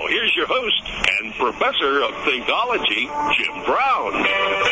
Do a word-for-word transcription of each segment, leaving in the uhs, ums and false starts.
Now, here's your host and professor of Thinkology, Jim Brown.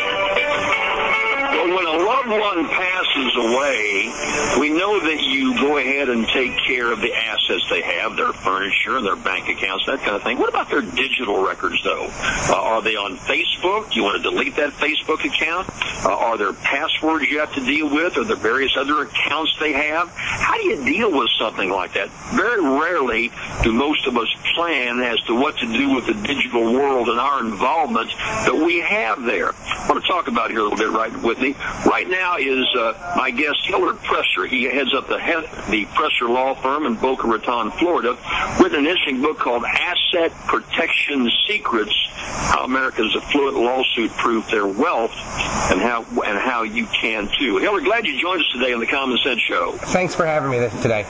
Well, when a loved one passes away, we know that you go ahead and take care of the assets they have, their furniture, their bank accounts, that kind of thing. What about their digital records, though? Uh, are they on Facebook? Do you want to delete that Facebook account? Uh, are there passwords you have to deal with? Are there various other accounts they have? How do you deal with something like that? Very rarely do most of us plan as to what to do with the digital world and our involvement that we have there. I want to talk about here a little bit right with me. Right now is uh, my guest, Hillard Presser. He heads up the, head, the Presser Law Firm in Boca Raton, Florida, with an interesting book called Asset Protection Secrets, How America's Affluent Lawsuit-Proof Their Wealth, and how and how you can, too. Hillard, glad you joined us today on the Common Sense Show. Thanks for having me today.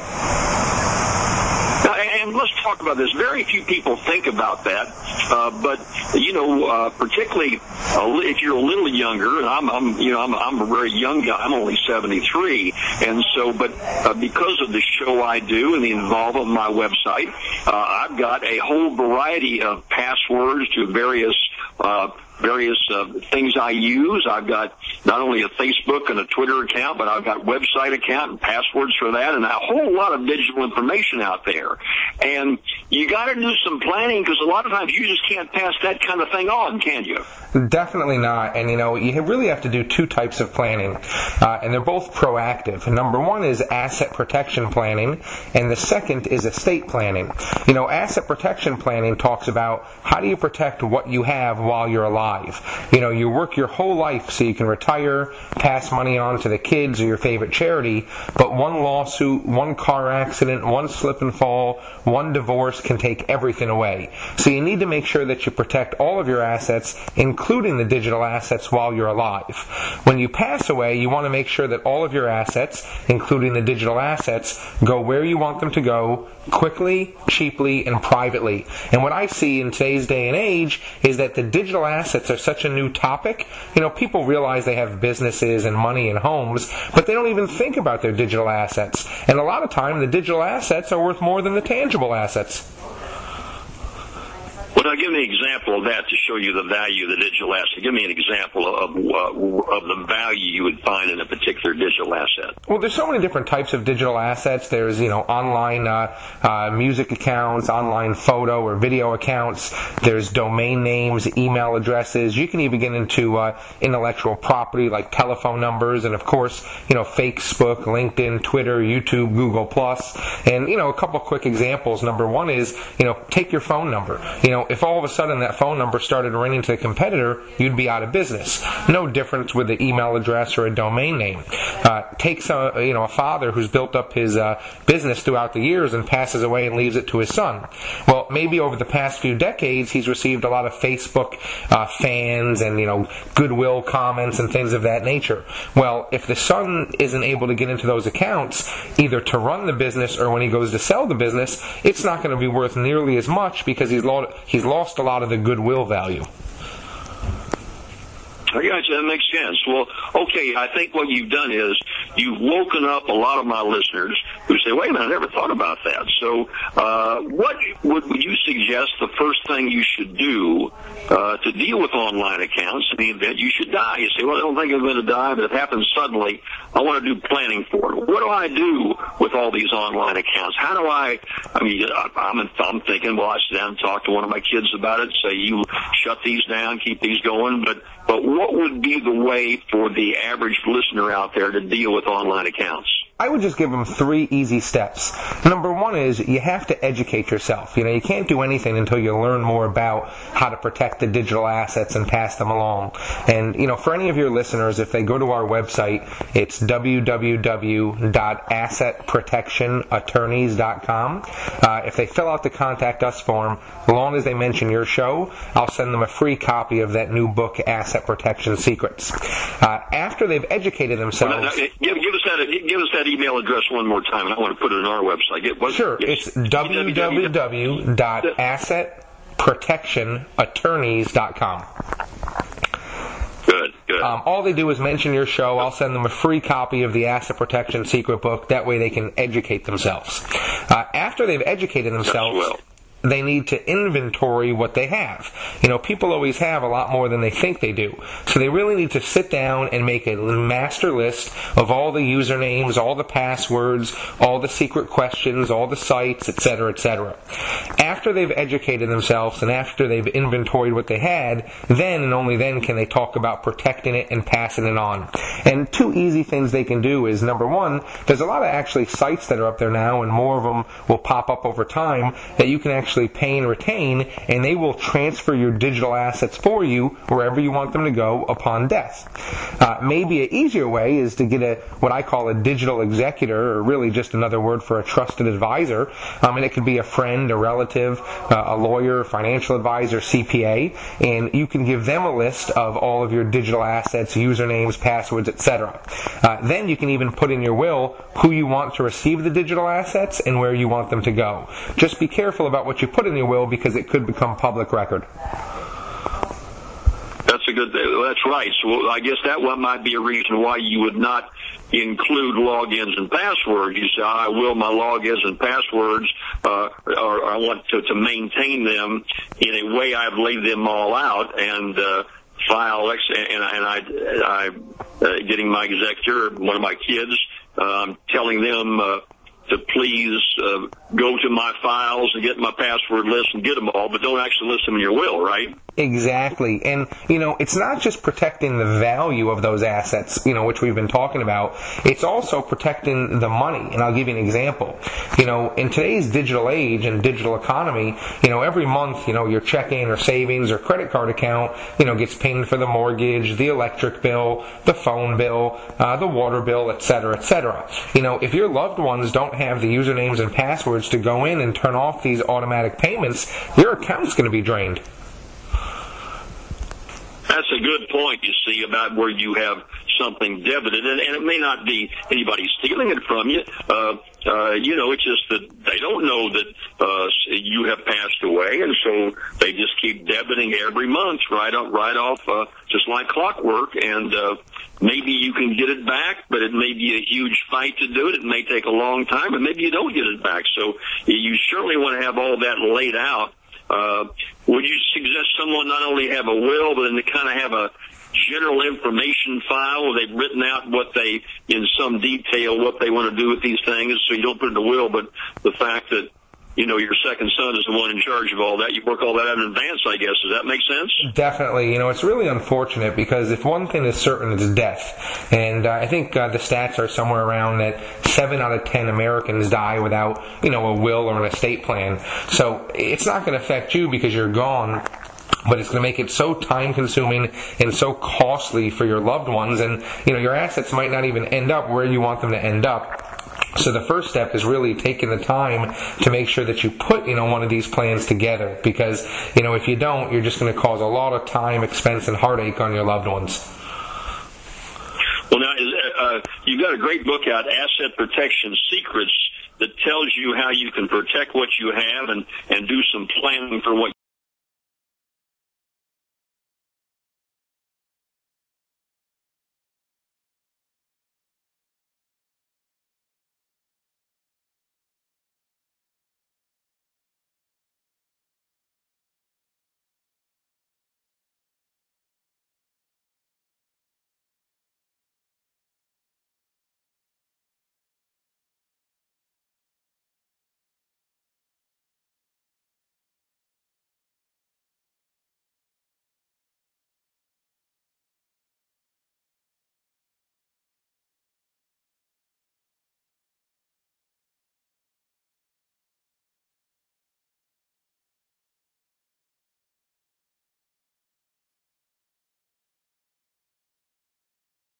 Now, and let's talk about this. Very few people think about that, uh, but you know, uh, particularly uh, if you're a little younger, and I'm, I'm you know, I'm, I'm a very young guy. I'm only seventy-three, and so, but uh, because of the show I do and the involvement of my website, uh, I've got a whole variety of passwords to various. Uh, various uh, things I use. I've got not only a Facebook and a Twitter account, but I've got website account and passwords for that, and a whole lot of digital information out there. And you got to do some planning, because a lot of times you just can't pass that kind of thing on, can you? Definitely not. And, you know, you really have to do two types of planning, uh, and they're both proactive. Number one is asset protection planning, and the second is estate planning. You know, asset protection planning talks about how do you protect what you have while you're alive. You know, you work your whole life so you can retire, pass money on to the kids or your favorite charity, but one lawsuit, one car accident, one slip and fall, one divorce can take everything away. So you need to make sure that you protect all of your assets, including the digital assets, while you're alive. When you pass away, you want to make sure that all of your assets, including the digital assets, go where you want them to go, quickly, cheaply, and privately. And what I see in today's day and age is that the digital assets are such a new topic. You know, people realize they have businesses and money and homes, but they don't even think about their digital assets. And a lot of time, the digital assets are worth more than the tangible assets. Well, now give me an example of that to show you the value of the digital asset. Give me an example of uh, of the value you would find in a particular digital asset. Well, there's so many different types of digital assets. There's, you know, online uh, uh, music accounts, online photo or video accounts. There's domain names, email addresses. You can even get into uh, intellectual property like telephone numbers, and of course, you know, Facebook, LinkedIn, Twitter, YouTube, Google Plus. And, you know, a couple quick examples. Number one is, you know, take your phone number. You know, if all of a sudden that phone number started ringing to a competitor, you'd be out of business. No difference with the email address or a domain name. Uh, takes a, you know, a father who's built up his uh, business throughout the years and passes away and leaves it to his son. Well, maybe over the past few decades, he's received a lot of Facebook uh, fans and, you know, goodwill comments and things of that nature. Well, if the son isn't able to get into those accounts, either to run the business or when he goes to sell the business, it's not going to be worth nearly as much because he's lost He's lost a lot of the goodwill value. I got you. That makes sense. Well, okay, I think what you've done is you've woken up a lot of my listeners who say, wait a minute, I never thought about that. So uh, what would, would you suggest the first thing you should do uh, to deal with online accounts in the event you should die? You say, well, I don't think I'm going to die, but it happens suddenly. I want to do planning for it. What do I do with all these online accounts? How do I, I mean, I'm, I'm thinking, well, I sit down and talk to one of my kids about it, say, you shut these down, keep these going, but But what would be the way for the average listener out there to deal with online accounts? I would just give them three easy steps. Number one is you have to educate yourself. You know, you can't do anything until you learn more about how to protect the digital assets and pass them along. And, you know, for any of your listeners, if they go to our website, it's w w w dot asset protection attorneys dot com. Uh, if they fill out the Contact Us form, as long as they mention your show, I'll send them a free copy of that new book, Asset Protection Secrets. Uh, after they've educated themselves... Well, now, give, give us that, give us that email address one more time, and I want to put it on our website. Get, what, sure, yes. It's w w w dot asset protection attorneys dot com. Good, good. Um, all they do is mention your show. I'll send them a free copy of the Asset Protection Secret Book. That way they can educate themselves. Uh, after they've educated themselves... Yes, well. they need to inventory what they have. You know, people always have a lot more than they think they do. So they really need to sit down and make a master list of all the usernames, all the passwords, all the secret questions, all the sites, et cetera, et cetera. After they've educated themselves and after they've inventoried what they had, then and only then can they talk about protecting it and passing it on. And two easy things they can do is, number one, there's a lot of actually sites that are up there now, and more of them will pop up over time, that you can actually pay and retain, and they will transfer your digital assets for you wherever you want them to go upon death. Uh, maybe an easier way is to get a what I call a digital executor, or really just another word for a trusted advisor. Um, and it could be a friend, a relative, uh, a lawyer, financial advisor, C P A, and you can give them a list of all of your digital assets, usernames, passwords, et cetera. Uh, then you can even put in your will who you want to receive the digital assets and where you want them to go. Just be careful about what you put in your will, because it could become public record. That's a good. That's right. So I guess that one might be a reason why you would not include logins and passwords. You say, I will my logins and passwords, uh, or I want to, to maintain them in a way I've laid them all out, and uh, file, and, and I, I uh, getting my executor, one of my kids, um, telling them uh, to please uh, go to my files and get my password list and get them all, but don't actually list them in your will, right? Exactly. And, you know, it's not just protecting the value of those assets, you know, which we've been talking about. It's also protecting the money. And I'll give you an example. You know, in today's digital age and digital economy, you know, every month, you know, your checking or savings or credit card account, you know, gets pinged for the mortgage, the electric bill, the phone bill, uh, the water bill, et cetera, et cetera. You know, if your loved ones don't have the usernames and passwords to go in and turn off these automatic payments, your account's going to be drained. That's a good point, you see, about where you have something debited, and, and it may not be anybody stealing it from you. Uh, uh, you know, it's just that they don't know that uh, you have passed away, and so they just keep debiting every month right off, right off uh, just like clockwork, and uh, maybe you can get it back, but it may be a huge fight to do it. It may take a long time, and maybe you don't get it back. So you certainly want to have all that laid out. Uh, would you suggest someone not only have a will, but then to kind of have a general information file where they've written out what they, in some detail, what they want to do with these things, so you don't put it in the will, but the fact that, you know, your second son is the one in charge of all that, you work all that out in advance, I guess. Does that make sense? Definitely. You know, it's really unfortunate, because if one thing is certain, it's death. And uh, I think uh, the stats are somewhere around that seven out of ten Americans die without, you know, a will or an estate plan. So it's not going to affect you because you're gone, but it's going to make it so time-consuming and so costly for your loved ones. And, you know, your assets might not even end up where you want them to end up. So the first step is really taking the time to make sure that you put, you know, one of these plans together, because, you know, if you don't, you're just going to cause a lot of time, expense, and heartache on your loved ones. Well, now, uh, you've got a great book out, Asset Protection Secrets, that tells you how you can protect what you have and, and do some planning for what